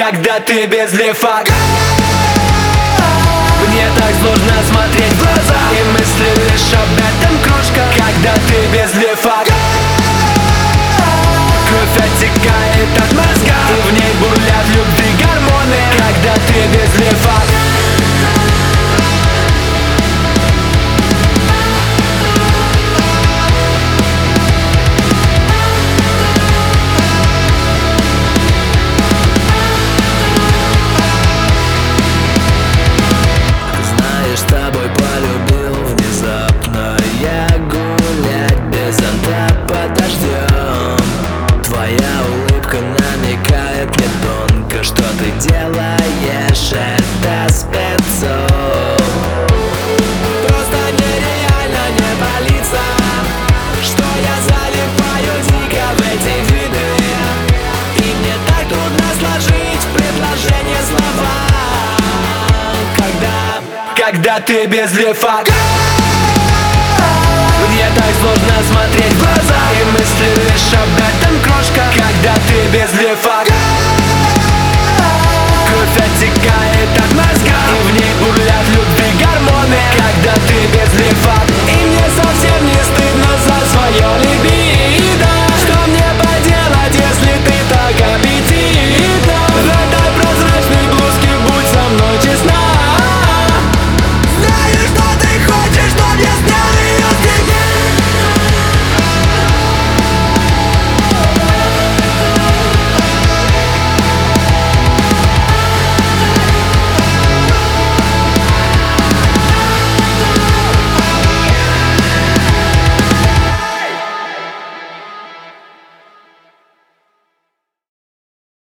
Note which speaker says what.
Speaker 1: когда ты без лифа. Мне так сложно смотреть в глаза, и мысли лишь об этом кружка, когда ты без лифа. Кровь оттекает от мозга, и в ней бурлят любви гормоны, когда ты без лифа.
Speaker 2: Знаешь, с тобой полюбил внезапно я гулять без зонта под дождем. Твоя улыбка намекает мне тонко, что ты делаешь это спецом. Просто нереально не палиться, что я залипаю дико в эти виды, и мне так трудно сложить в предложение слова,
Speaker 1: когда ты без лифа. Мне так сложно смотреть в глаза, и мысли лишь об этом